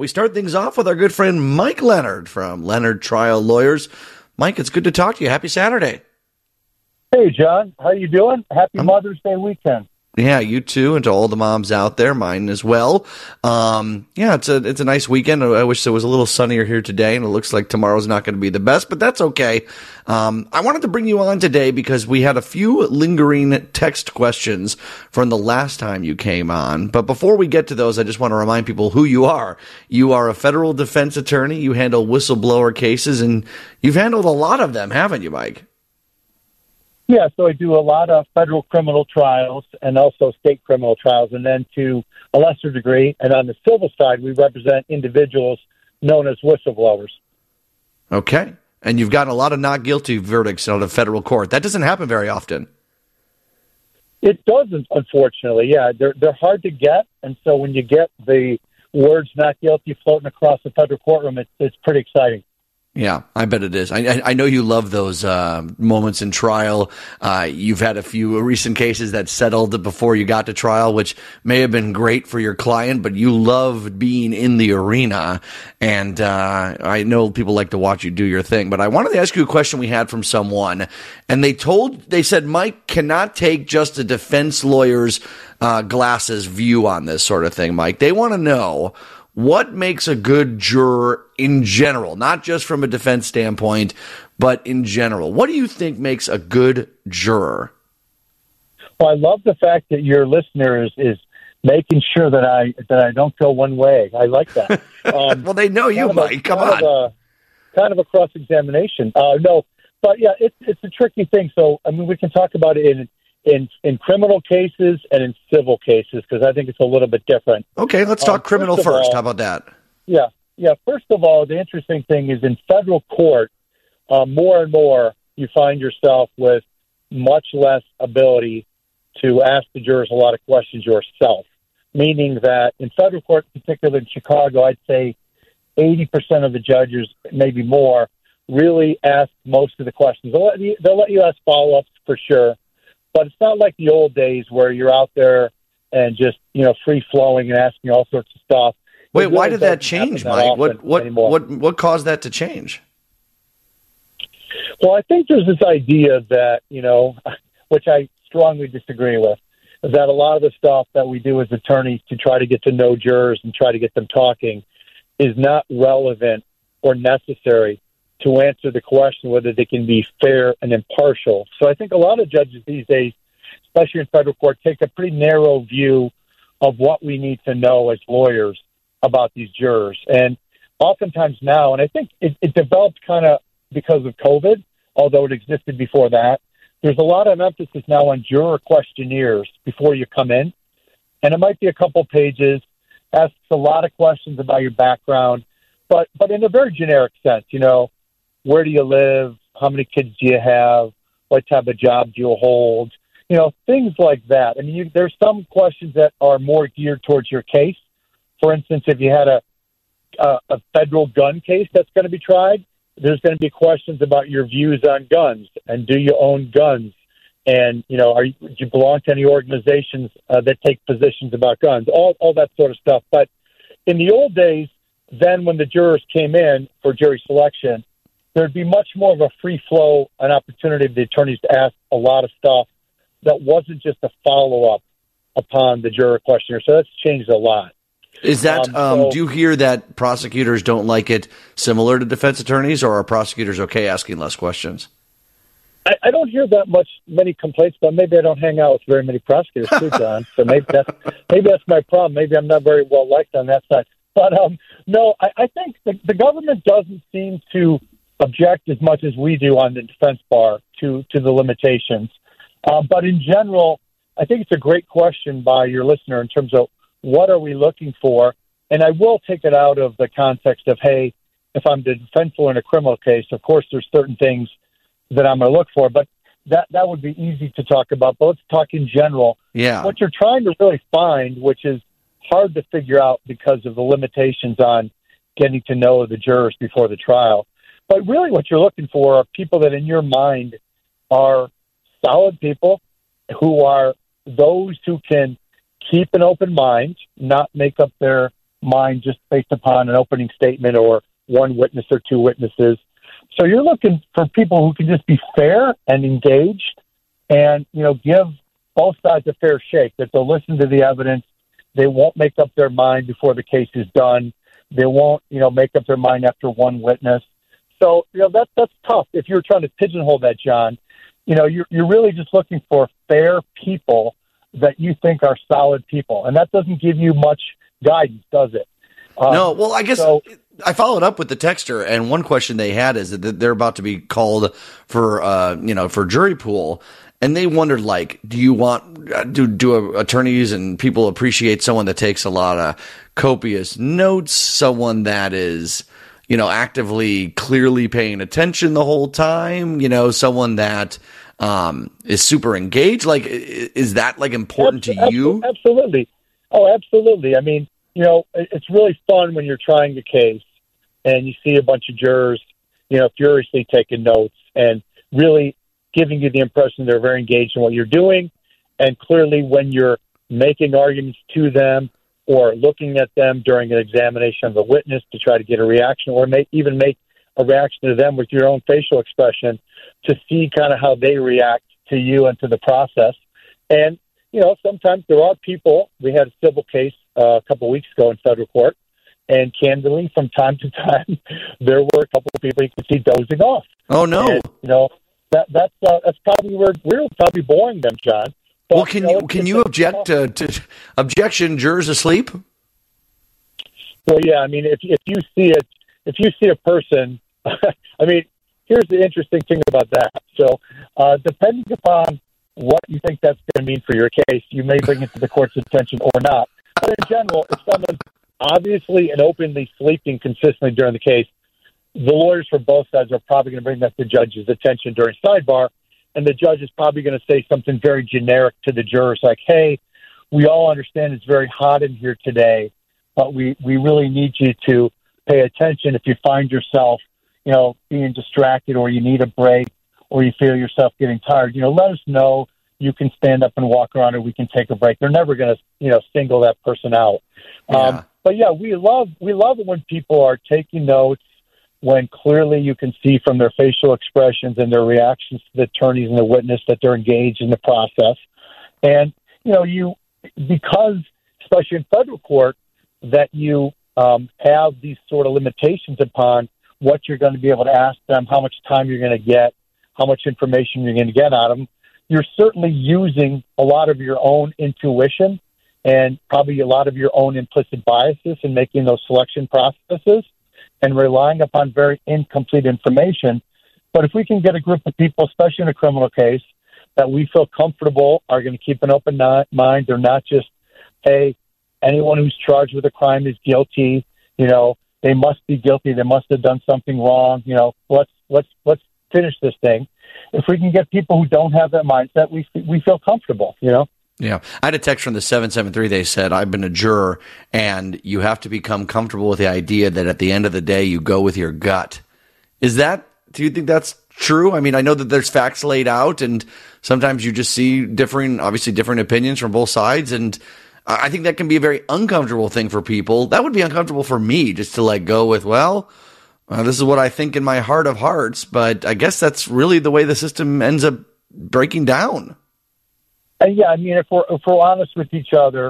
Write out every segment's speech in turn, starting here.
We start things off with our good friend Mike Leonard from Leonard Trial Lawyers. Mike, it's good to talk to you. Happy Saturday. Hey, John. How you doing? Happy Mother's Day weekend. Yeah, you too, and to all the moms out there, mine as well. It's a nice weekend. I wish it was a little sunnier here today, and it looks like tomorrow's not going to be the best, but that's okay. I wanted to bring you on today because we had a few lingering text questions from the last time you came on. But before we get to those, I just want to remind people who you are. You are a federal defense attorney. You handle whistleblower cases, and you've handled a lot of them, haven't you, Mike? Yeah, so I do a lot of federal criminal trials and also state criminal trials, and then to a lesser degree, and on the civil side, we represent individuals known as whistleblowers. Okay. And you've gotten a lot of not guilty verdicts out of federal court. That doesn't happen very often. It doesn't, unfortunately. Yeah, they're hard to get, and so when you get the words not guilty floating across the federal courtroom, it's pretty exciting. Yeah, I bet it is. I know you love those moments in trial. You've had a few recent cases that settled before you got to trial, which may have been great for your client, but you love being in the arena. And I know people like to watch you do your thing. But I wanted to ask you a question we had from someone, and they said Mike cannot take just a defense lawyer's glasses view on this sort of thing, Mike. They want to know, what makes a good juror in general, not just from a defense standpoint, but in general? What do you think makes a good juror? Well, I love the fact that your listener is making sure that I don't go one way. I like that. Well, they know you, Mike. Come on. Kind of a cross-examination. No, but yeah, it's a tricky thing. So, I mean, we can talk about it in criminal cases and in civil cases, because I think it's a little bit different. Okay, let's talk criminal first. How about that? Yeah. First of all, the interesting thing is in federal court, more and more you find yourself with much less ability to ask the jurors a lot of questions yourself, meaning that in federal court, particularly in Chicago, I'd say 80% of the judges, maybe more, really ask most of the questions. They'll let you ask follow-ups for sure. But it's not like the old days where you're out there and just, free-flowing and asking all sorts of stuff. Wait, why did that change, Mike? What caused that to change? Well, I think there's this idea that, which I strongly disagree with, is that a lot of the stuff that we do as attorneys to try to get to know jurors and try to get them talking is not relevant or necessary to answer the question whether they can be fair and impartial. So I think a lot of judges these days, especially in federal court, take a pretty narrow view of what we need to know as lawyers about these jurors. And oftentimes now, and I think it developed kind of because of COVID, although it existed before that, there's a lot of emphasis now on juror questionnaires before you come in. And it might be a couple pages, asks a lot of questions about your background, but in a very generic sense, where do you live? How many kids do you have? What type of job do you hold? Things like that. I mean, there's some questions that are more geared towards your case. For instance, if you had a federal gun case that's going to be tried, there's going to be questions about your views on guns and do you own guns? And, do you belong to any organizations that take positions about guns? All that sort of stuff. But in the old days, then when the jurors came in for jury selection, there'd be much more of a free flow, an opportunity for the attorneys to ask a lot of stuff that wasn't just a follow-up upon the juror questionnaire. So that's changed a lot. Is that, do you hear that prosecutors don't like it similar to defense attorneys, or are prosecutors okay asking less questions? I don't hear many complaints, but maybe I don't hang out with very many prosecutors too, John. So maybe that's my problem. Maybe I'm not very well liked on that side. But no, I think the government doesn't seem to object as much as we do on the defense bar to the limitations. But in general, I think it's a great question by your listener in terms of what are we looking for? And I will take it out of the context of, hey, if I'm the defense lawyer in a criminal case, of course there's certain things that I'm going to look for. But that would be easy to talk about. But let's talk in general. Yeah. What you're trying to really find, which is hard to figure out because of the limitations on getting to know the jurors before the trial. But really what you're looking for are people that in your mind are solid people who are those who can keep an open mind, not make up their mind just based upon an opening statement or one witness or two witnesses. So you're looking for people who can just be fair and engaged and, give both sides a fair shake, that they'll listen to the evidence. They won't make up their mind before the case is done. They won't, make up their mind after one witness. So, that's tough. If you're trying to pigeonhole that, John, you're really just looking for fair people that you think are solid people. And that doesn't give you much guidance, does it? No, well, I guess I followed up with the texter, and one question they had is that they're about to be called for, for jury pool. And they wondered, do you want, do attorneys and people appreciate someone that takes a lot of copious notes, someone that is, actively, clearly paying attention the whole time, someone that is super engaged? Is that, important to you? Absolutely. Oh, absolutely. I mean, it's really fun when you're trying a case and you see a bunch of jurors, furiously taking notes and really giving you the impression they're very engaged in what you're doing. And clearly when you're making arguments to them or looking at them during an examination of the witness to try to get a reaction, or even make a reaction to them with your own facial expression to see kind of how they react to you and to the process. And, sometimes there are people. We had a civil case a couple of weeks ago in federal court, and candidly, from time to time, there were a couple of people you could see dozing off. Oh, no. And, that's probably where we're probably boring them, John. But, well, can you object to objection jurors asleep? Well, yeah. I mean, if you see a person, I mean, here's the interesting thing about that. So, depending upon what you think that's going to mean for your case, you may bring it to the court's attention or not. But in general, if someone's obviously and openly sleeping consistently during the case, the lawyers for both sides are probably going to bring that to the judge's attention during sidebar, and the judge is probably going to say something very generic to the jurors like, hey, we all understand it's very hot in here today, but we really need you to pay attention if you find yourself, being distracted or you need a break or you feel yourself getting tired. Let us know. You can stand up and walk around or we can take a break. They're never going to, single that person out. Yeah. But yeah, we love it when people are taking notes, when clearly you can see from their facial expressions and their reactions to the attorneys and the witness that they're engaged in the process. And, because, especially in federal court, that you have these sort of limitations upon what you're going to be able to ask them, how much time you're going to get, how much information you're going to get out of them, you're certainly using a lot of your own intuition and probably a lot of your own implicit biases in making those selection processes and relying upon very incomplete information. But if we can get a group of people, especially in a criminal case, that we feel comfortable are going to keep an open mind, they're not just, hey, anyone who's charged with a crime is guilty, they must be guilty, they must have done something wrong, let's finish this thing. If we can get people who don't have that mindset, we feel comfortable, Yeah. I had a text from the 773. They said, I've been a juror, and you have to become comfortable with the idea that at the end of the day, you go with your gut. Do you think that's true? I mean, I know that there's facts laid out, and sometimes you just see different opinions from both sides, and I think that can be a very uncomfortable thing for people. That would be uncomfortable for me, just to go with, this is what I think in my heart of hearts, but I guess that's really the way the system ends up breaking down. Yeah, I mean, if we're honest with each other,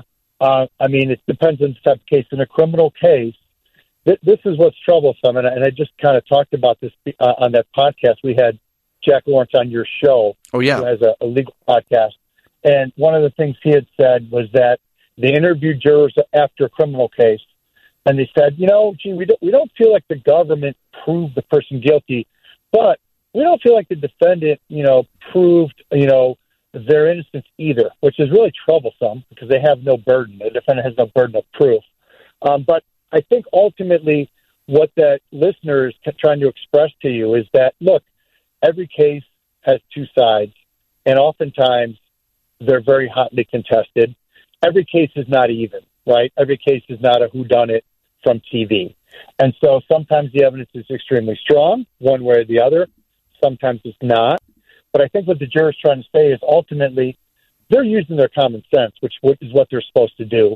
it depends on the type of case. In a criminal case, this is what's troublesome, and I just kind of talked about this on that podcast. We had Jack Lawrence on your show. Oh, yeah. Who has a legal podcast. And one of the things he had said was that they interviewed jurors after a criminal case, and they said, we don't feel like the government proved the person guilty, but we don't feel like the defendant, proved, their innocence either, which is really troublesome because they have no burden. The defendant has no burden of proof. But I think ultimately what that listener is trying to express to you is that, look, every case has two sides, and oftentimes they're very hotly contested. Every case is not even, right? Every case is not a whodunit from TV. And so sometimes the evidence is extremely strong, one way or the other. Sometimes it's not. But I think what the juror's trying to say is ultimately they're using their common sense, which is what they're supposed to do.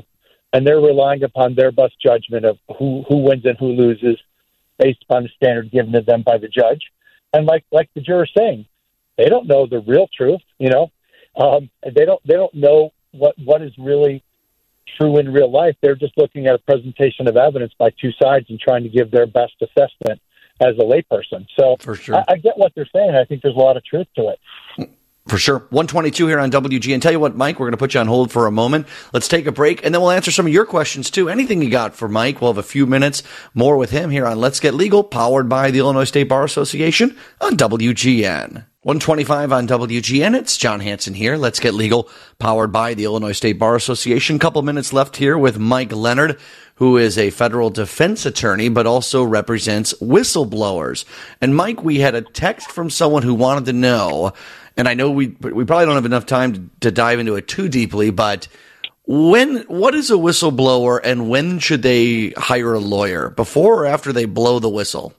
and they're relying upon their best judgment of who wins and who loses based upon the standard given to them by the judge. And like the juror's saying, they don't know the real truth, you know. They don't know what is really true in real life. They're just looking at a presentation of evidence by two sides and trying to give their best assessment as a layperson. So for sure. I get what they're saying. I think there's a lot of truth to it. For sure. 122 here on WG. And tell you what, Mike, we're going to put you on hold for a moment. Let's take a break, and then we'll answer some of your questions, too. Anything you got for Mike, we'll have a few minutes more with him here on Let's Get Legal, powered by the Illinois State Bar Association on WGN. 125 on WGN. It's John Hanson here. Let's Get Legal, powered by the Illinois State Bar Association. Couple minutes left here with Mike Leonard, who is a federal defense attorney, but also represents whistleblowers. And Mike, we had a text from someone who wanted to know, and I know we probably don't have enough time to dive into it too deeply, but what is a whistleblower, and when should they hire a lawyer? Before or after they blow the whistle?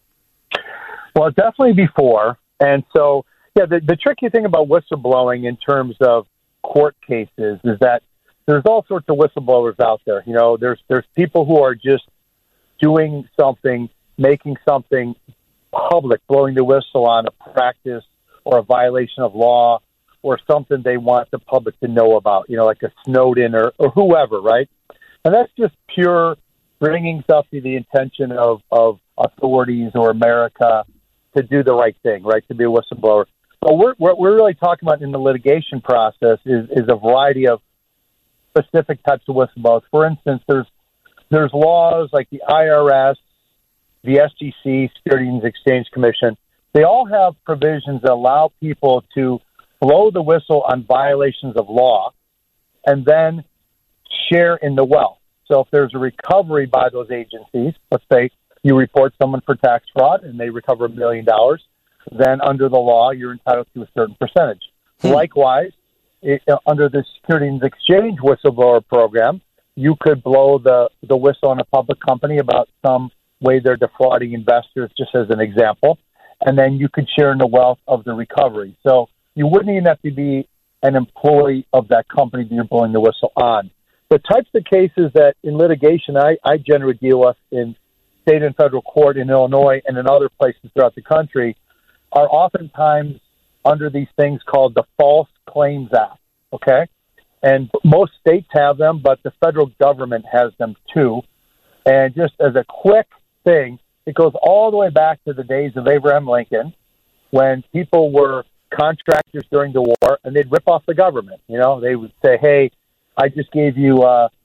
Well, definitely before. And so, yeah, the tricky thing about whistleblowing in terms of court cases is that there's all sorts of whistleblowers out there. You know, there's people who are just doing something, making something public, blowing the whistle on a practice or a violation of law or something they want the public to know about, you know, like a Snowden or whoever, right? And that's just pure bringing stuff to the attention of authorities or America to do the right thing, right, to be a whistleblower. But what we're really talking about in the litigation process is a variety of specific types of whistleblowers. For instance, there's laws like the IRS, the SEC, Securities and Exchange Commission. They all have provisions that allow people to blow the whistle on violations of law and then share in the wealth. So if there's a recovery by those agencies, let's say you report someone for tax fraud and they recover $1 million, then under the law, you're entitled to a certain percentage. Likewise, under the Securities and Exchange whistleblower program, you could blow the whistle on a public company about some way they're defrauding investors, just as an example, and then you could share in the wealth of the recovery. So you wouldn't even have to be an employee of that company that you're blowing the whistle on. The types of cases that in litigation I generally deal with in state and federal court in Illinois and in other places throughout the country are oftentimes under these things called the False Claims Act, okay? And most states have them, but the federal government has them too. And just as a quick thing, it goes all the way back to the days of Abraham Lincoln when people were contractors during the war and they'd rip off the government. You know, they would say, hey, I just gave you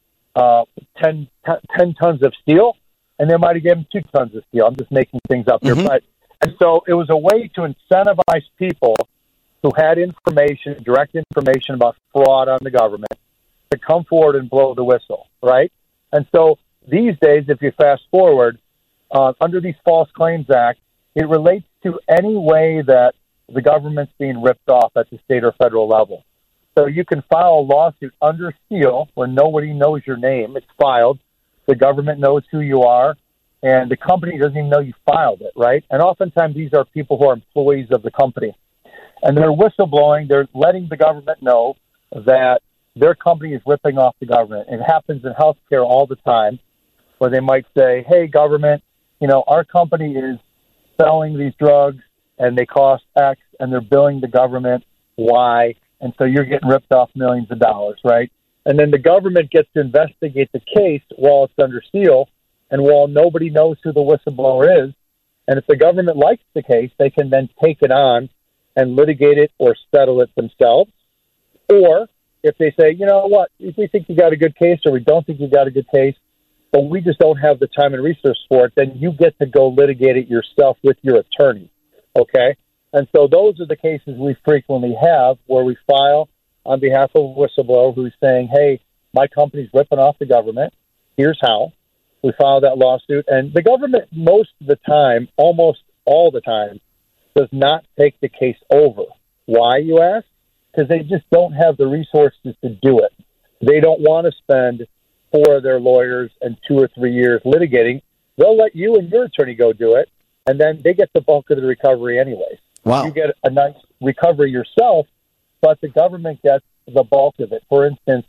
10 tons of steel, and they might have given 2 tons of steel. I'm just making things up here. And so it was a way to incentivize people who had information, direct information about fraud on the government, to come forward and blow the whistle, right? And so these days, if you fast forward, under these False Claims Act, it relates to any way that the government's being ripped off at the state or federal level. So you can file a lawsuit under seal where nobody knows your name. It's filed. The government knows who you are, and the company doesn't even know you filed it, right? And oftentimes these are people who are employees of the company. And they're whistleblowing. They're letting the government know that their company is ripping off the government. It happens in healthcare all the time where they might say, hey, government, you know, our company is selling these drugs and they cost X and they're billing the government Y. And so you're getting ripped off millions of dollars, right? And then the government gets to investigate the case while it's under seal and while nobody knows who the whistleblower is. And if the government likes the case, they can then take it on and litigate it or settle it themselves. Or if they say, you know what, if we think you got a good case or we don't think you got a good case, but we just don't have the time and resources for it, then you get to go litigate it yourself with your attorney, okay? And so those are the cases we frequently have where we file on behalf of a whistleblower who's saying, hey, my company's ripping off the government. Here's how. We file that lawsuit. And the government, most of the time, almost all the time, does not take the case over. Why, you ask? Because they just don't have the resources to do it. They don't want to spend 4 of their lawyers and 2 or 3 years litigating. They'll let you and your attorney go do it, and then they get the bulk of the recovery anyways. Wow. You get a nice recovery yourself, but the government gets the bulk of it. For instance,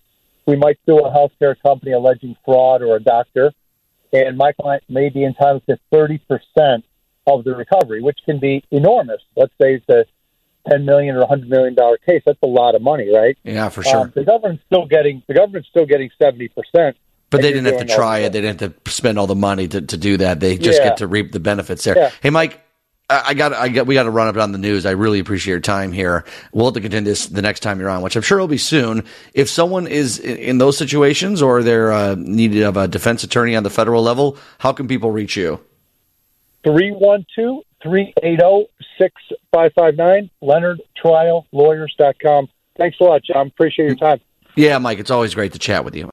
we might sue a healthcare company alleging fraud or a doctor, and my client may be entitled to 30% of the recovery, which can be enormous. Let's say it's a $10 million or $100 million case. That's a lot of money, right? Yeah, for sure. The government's still getting 70%. But they didn't have to try it. They didn't have to spend all the money to do that. They just get to reap the benefits there. Yeah. Hey, Mike, we got to run up on the news. I really appreciate your time here. We'll have to continue this the next time you're on, which I'm sure will be soon. If someone is in those situations or they're needed of a defense attorney on the federal level, how can people reach you? 312-380-6559, LeonardTrialLawyers.com. Thanks a lot, John. Appreciate your time. Yeah, Mike, it's always great to chat with you.